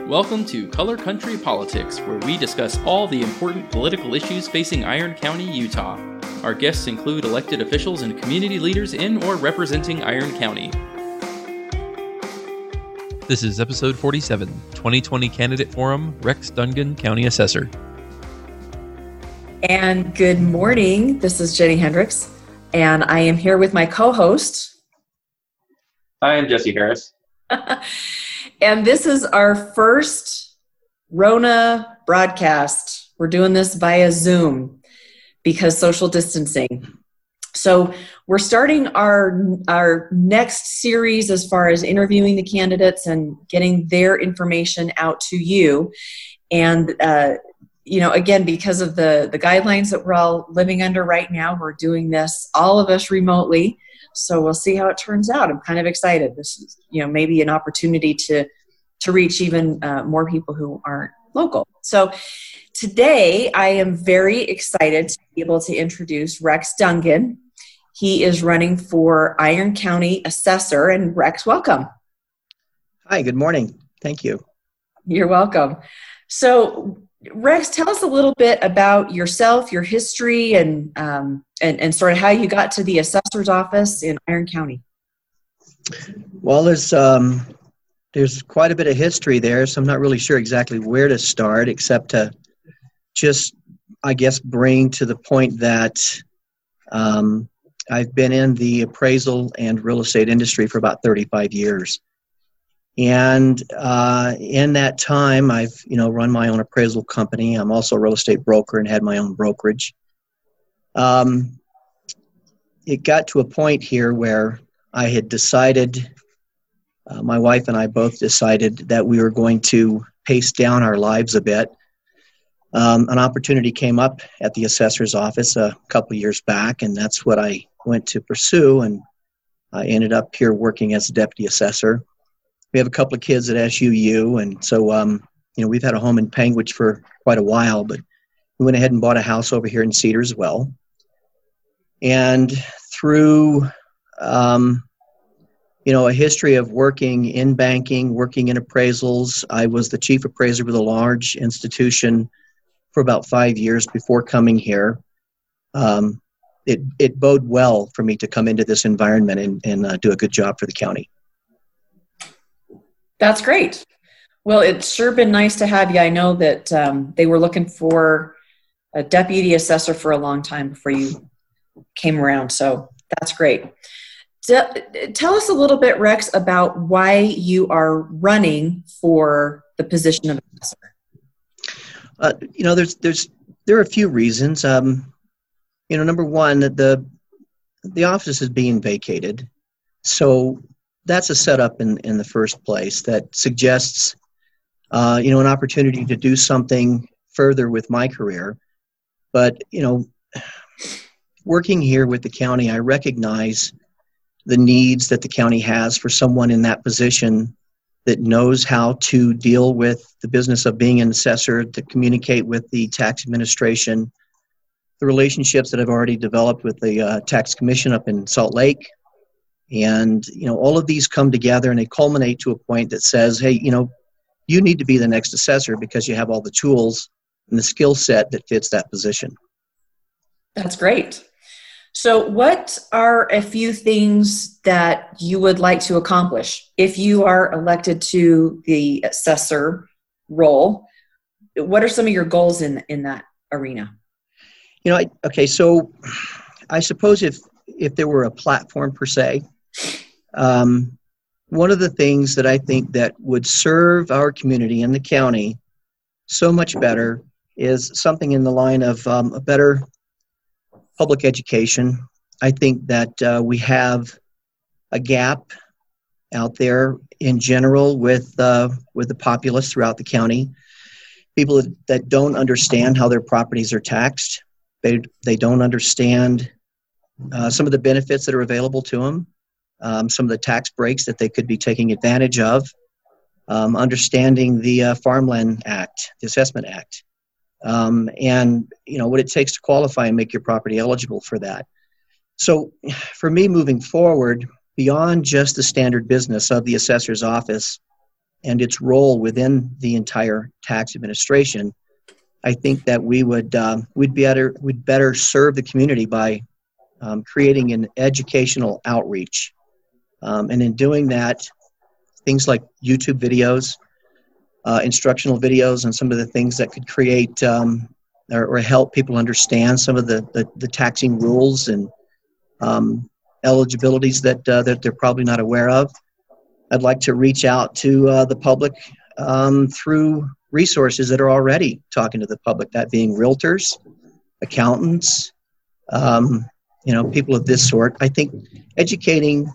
Welcome to Color Country Politics, where we discuss all the important political issues facing Iron County, Utah. Our guests include elected officials and community leaders in or representing Iron County. This is episode 47, 2020 Candidate Forum, Rex Dungan, County Assessor. And good morning. This is Jenny Hendricks, and I am here with my co-host. Hi, I'm Jesse Harris. And this is our first Rona broadcast. We're doing this via Zoom because social distancing. So we're starting our next series as far as interviewing the candidates and getting their information out to you. And, again, because of the guidelines that we're all living under right now, we're doing this, all of us remotely. So we'll see how it turns out. I'm kind of excited. This is, maybe an opportunity to reach even more people who aren't local. So today I am very excited to be able to introduce Rex Dungan. He is running for Iron County Assessor. And Rex, welcome. Hi, good morning. Thank you. You're welcome. So Rex, tell us a little bit about yourself, your history, and sort of how you got to the assessor's office in Iron County. Well, there's quite a bit of history there, so I'm not really sure exactly where to start, except to just, I guess, bring to the point that I've been in the appraisal and real estate industry for about 35 years. And in that time, I've, run my own appraisal company. I'm also a real estate broker and had my own brokerage. It got to a point here where I had decided, my wife and I both decided that we were going to pace down our lives a bit. An opportunity came up at the assessor's office a couple of years back, and that's what I went to pursue, and I ended up here working as a deputy assessor. We have a couple of kids at SUU, and so, we've had a home in Panguitch for quite a while, but we went ahead and bought a house over here in Cedar as well. And through, a history of working in banking, working in appraisals, I was the chief appraiser with a large institution for about 5 years before coming here. It bode well for me to come into this environment and do a good job for the county. That's great. Well, it's sure been nice to have you. I know that they were looking for a deputy assessor for a long time before you came around. So that's great. Tell us a little bit, Rex, about why you are running for the position of assessor. There are a few reasons. Number one, the office is being vacated. So that's a setup in the first place that suggests, an opportunity to do something further with my career. But, working here with the county, I recognize the needs that the county has for someone in that position that knows how to deal with the business of being an assessor, to communicate with the tax administration, the relationships that I've already developed with the tax commission up in Salt Lake. And, all of these come together and they culminate to a point that says, hey, you need to be the next assessor because you have all the tools and the skill set that fits that position. That's great. So what are a few things that you would like to accomplish if you are elected to the assessor role? What are some of your goals in that arena? So I suppose if there were a platform per se, one of the things that I think that would serve our community and the county so much better is something in the line of a better public education. I think that we have a gap out there in general with the populace throughout the county. People that don't understand how their properties are taxed. They don't understand some of the benefits that are available to them, some of the tax breaks that they could be taking advantage of, understanding the Farmland Act, the Assessment Act, and what it takes to qualify and make your property eligible for that. So for me moving forward, beyond just the standard business of the assessor's office, and its role within the entire tax administration, I think that we'd better serve the community by creating an educational outreach. And in doing that, things like YouTube videos, instructional videos, and some of the things that could create or help people understand some of the taxing rules and eligibilities that they're probably not aware of. I'd like to reach out to the public through resources that are already talking to the public, that being realtors, accountants, people of this sort. I think educating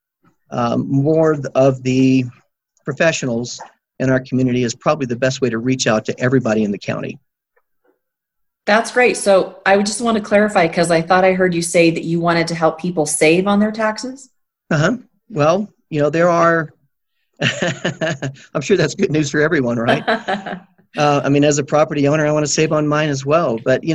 more of the professionals in our community is probably the best way to reach out to everybody in the county. That's great. So I would just want to clarify, because I thought I heard you say that you wanted to help people save on their taxes. Well, there are, I'm sure that's good news for everyone, right? As a property owner, I want to save on mine as well. But,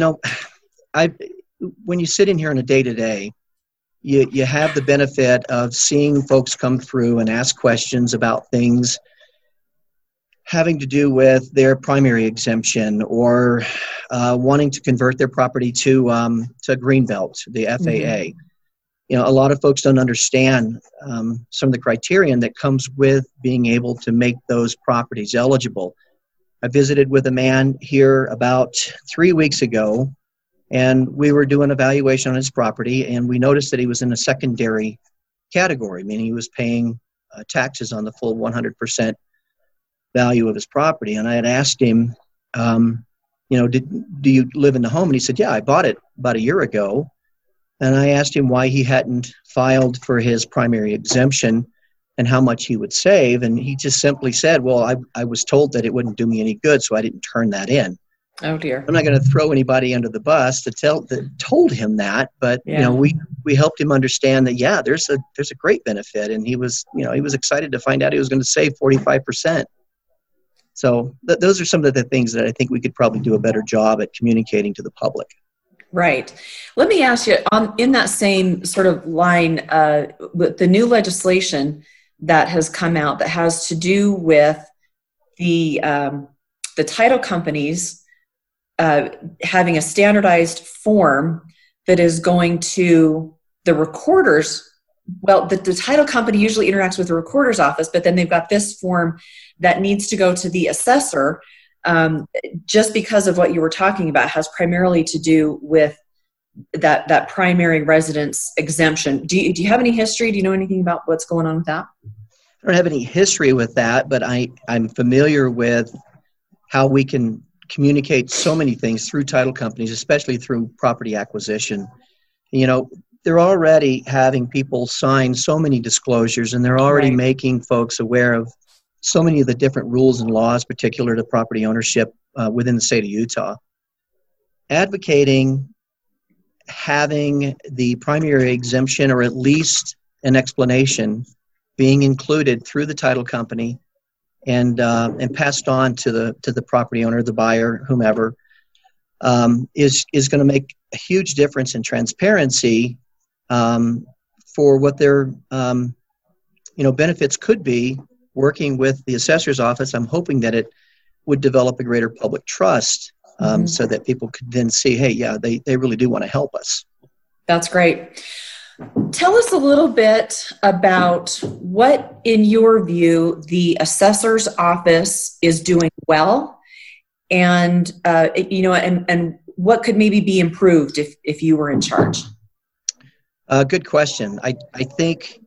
when you sit in here on a day-to-day, you have the benefit of seeing folks come through and ask questions about things having to do with their primary exemption or wanting to convert their property to Greenbelt, the FAA. Mm-hmm. A lot of folks don't understand some of the criterion that comes with being able to make those properties eligible. I visited with a man here about 3 weeks ago, and we were doing an evaluation on his property, and we noticed that he was in a secondary category, meaning he was paying taxes on the full 100% value of his property. And I had asked him, do you live in the home? And he said, yeah, I bought it about a year ago. And I asked him why he hadn't filed for his primary exemption and how much he would save. And he just simply said, well, I was told that it wouldn't do me any good, so I didn't turn that in. Oh dear. I'm not going to throw anybody under the bus that told him that, but we helped him understand that there's a great benefit, and he was excited to find out he was going to save 45%. So those are some of the things that I think we could probably do a better job at communicating to the public. Right. Let me ask you, in that same sort of line, with the new legislation that has come out that has to do with the title companies having a standardized form that is going to the recorders. Well, the title company usually interacts with the recorder's office, but then they've got this form that needs to go to the assessor, just because of what you were talking about, has primarily to do with that primary residence exemption. Do you have any history? Do you know anything about what's going on with that? I don't have any history with that, but I'm familiar with how we can communicate so many things through title companies, especially through property acquisition. They're already having people sign so many disclosures, and they're already making folks aware of so many of the different rules and laws particular to property ownership within the state of Utah. Advocating having the primary exemption, or at least an explanation, being included through the title company and passed on to the property owner, the buyer, whomever, is going to make a huge difference in transparency for what their benefits could be. Working with the assessor's office, I'm hoping that it would develop a greater public trust, so that people could then see, hey, they really do want to help us. That's great. Tell us a little bit about what, in your view, the assessor's office is doing well, and and what could maybe be improved if you were in charge. Good question. I think,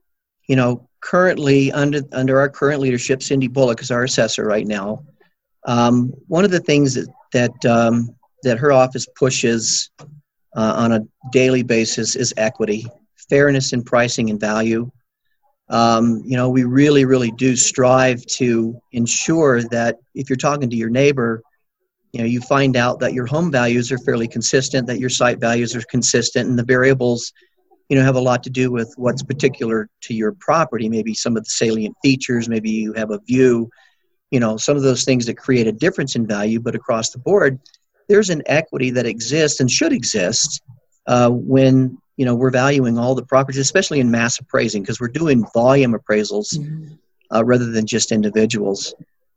currently under our current leadership, Cindy Bullock is our assessor right now. One of the things that her office pushes on a daily basis is equity, fairness in pricing and value. We really, really do strive to ensure that if you're talking to your neighbor, you find out that your home values are fairly consistent, that your site values are consistent, and the variables have a lot to do with what's particular to your property. Maybe some of the salient features, maybe you have a view, some of those things that create a difference in value. But across the board, there's an equity that exists and should exist when we're valuing all the properties, especially in mass appraising, because we're doing volume appraisals rather than just individuals.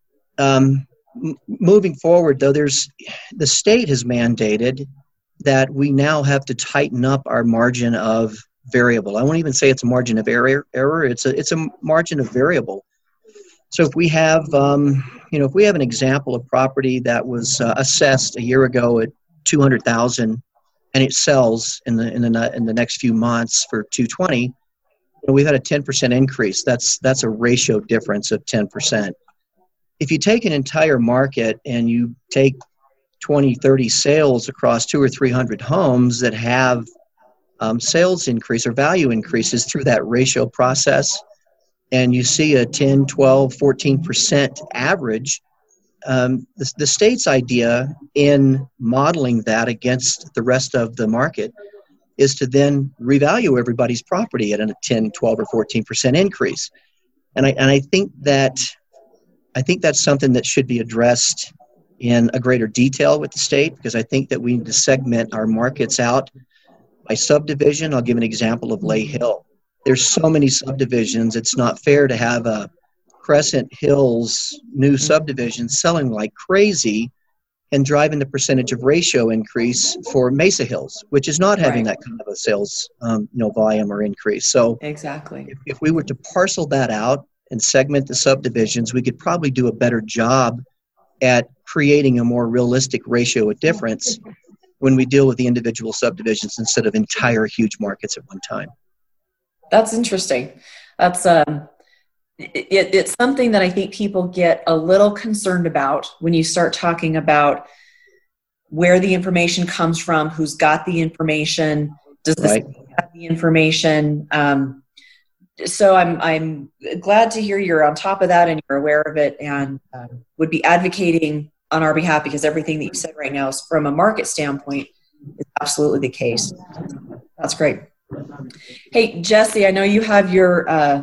Moving forward, though, the state has mandated that we now have to tighten up our margin of variable. I won't even say it's a margin of error. It's a margin of variable. So if we have, if we have an example of property that was assessed a year ago at $200,000 and it sells in the next few months for $220,000, we've had a 10% increase. That's a ratio difference of 10%. If you take an entire market and you take 20, 30 sales across 200 or 300 homes that have sales increase or value increases through that ratio process, and you see a 10, 12, 14% average, the state's idea in modeling that against the rest of the market is to then revalue everybody's property at a 10, 12, or 14% increase. And I think that's something that should be addressed in a greater detail with the state, because I think that we need to segment our markets out by subdivision. I'll give an example of Lay Hill. There's so many subdivisions. It's not fair to have a Crescent Hills new subdivision selling like crazy and driving the percentage of ratio increase for Mesa Hills, which is not having that kind of a sales volume or increase. So exactly, if we were to parcel that out and segment the subdivisions, we could probably do a better job at creating a more realistic ratio of difference when we deal with the individual subdivisions instead of entire huge markets at one time. That's interesting. That's it's something that I think people get a little concerned about when you start talking about where the information comes from, who's got the information, does the state have the information. So I'm glad to hear you're on top of that and you're aware of it, and would be advocating on our behalf, because everything that you said right now is from a market standpoint is absolutely the case. That's great. Hey, Jesse, I know you have your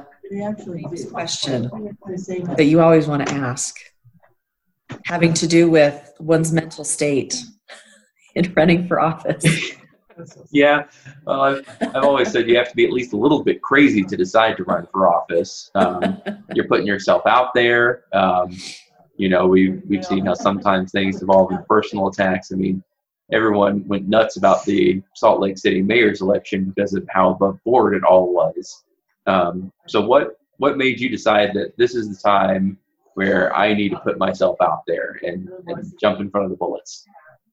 question that you always want to ask, having to do with one's mental state in running for office. Yeah, well, I've always said you have to be at least a little bit crazy to decide to run for office. You're putting yourself out there. We've seen how sometimes things evolve in personal attacks. I mean, everyone went nuts about the Salt Lake City mayor's election because of how above board it all was. So what made you decide that this is the time where I need to put myself out there and jump in front of the bullets?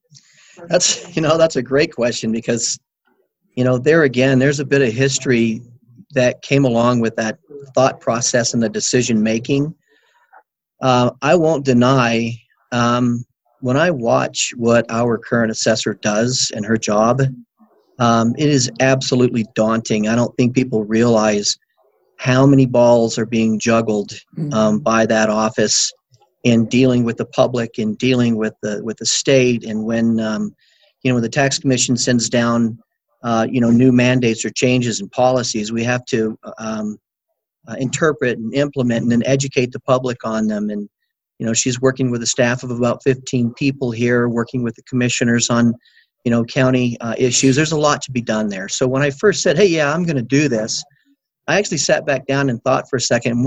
That's a great question, because, there again, there's a bit of history that came along with that thought process and the decision making. I won't deny, when I watch what our current assessor does in her job, it is absolutely daunting. I don't think people realize how many balls are being juggled by that office in dealing with the public and dealing with the state. And when when the tax commission sends down new mandates or changes in policies, we have to interpret and implement and then educate the public on them. And she's working with a staff of about 15 people here, working with the commissioners on county issues. There's a lot to be done there. So when I first said, hey, yeah, I'm going to do this, I actually sat back down and thought for a second,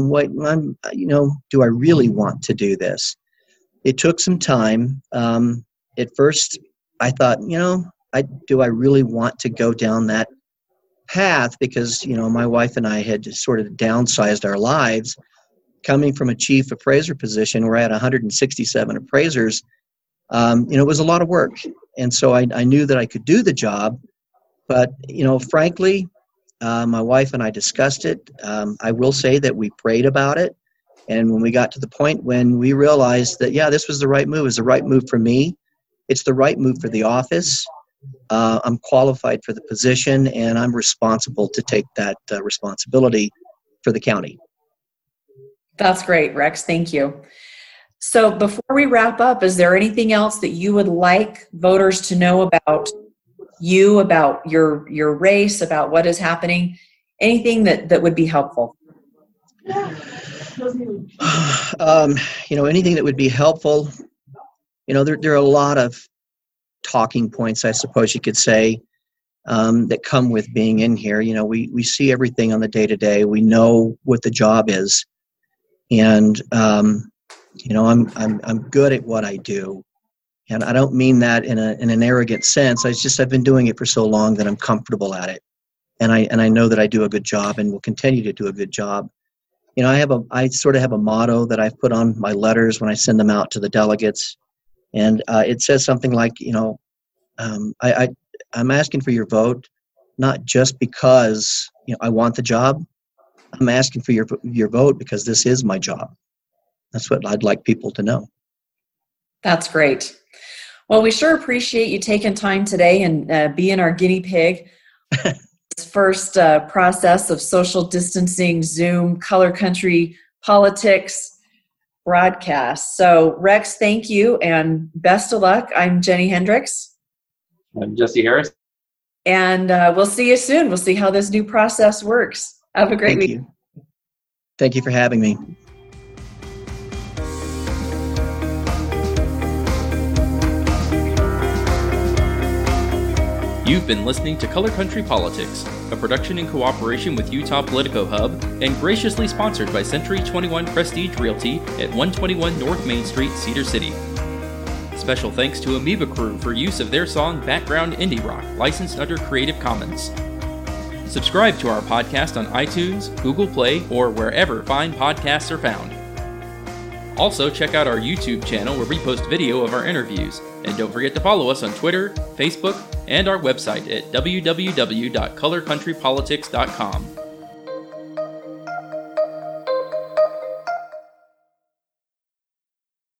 do I really want to do this? It took some time. At first, I thought, do I really want to go down that path? Because, my wife and I had just sort of downsized our lives. Coming from a chief appraiser position, we're at 167 appraisers. It was a lot of work. And so I knew that I could do the job. But, frankly, my wife and I discussed it. I will say that we prayed about it. And when we got to the point when we realized that, yeah, this was the right move, it was the right move for me. It's the right move for the office. I'm qualified for the position, and I'm responsible to take that responsibility for the county. That's great, Rex. Thank you. So before we wrap up, is there anything else that you would like voters to know about you, about your race, about what is happening? Anything that would be helpful? Anything that would be helpful. There are a lot of talking points, I suppose you could say, that come with being in here. We see everything on the day-to-day. We know what the job is. And I'm good at what I do, and I don't mean that in an arrogant sense. I've been doing it for so long that I'm comfortable at it, and I know that I do a good job and will continue to do a good job. I sort of have a motto that I've put on my letters when I send them out to the delegates, and it says something like, I'm asking for your vote, not just because I want the job. I'm asking for your vote because this is my job. That's what I'd like people to know. That's great. Well, we sure appreciate you taking time today and being our guinea pig. This first process of social distancing, Zoom, Color Country Politics broadcast. So, Rex, thank you and best of luck. I'm Jenny Hendricks. I'm Jesse Harris. And we'll see you soon. We'll see how this new process works. Have a great week. Thank you for having me. You've been listening to Color Country Politics, a production in cooperation with Utah Politico Hub and graciously sponsored by Century 21 Prestige Realty at 121 North Main Street, Cedar City. Special thanks to Amoeba Crew for use of their song Background Indie Rock, licensed under Creative Commons. Subscribe to our podcast on iTunes, Google Play, or wherever fine podcasts are found. Also, check out our YouTube channel where we post video of our interviews. And don't forget to follow us on Twitter, Facebook, and our website at www.colorcountrypolitics.com.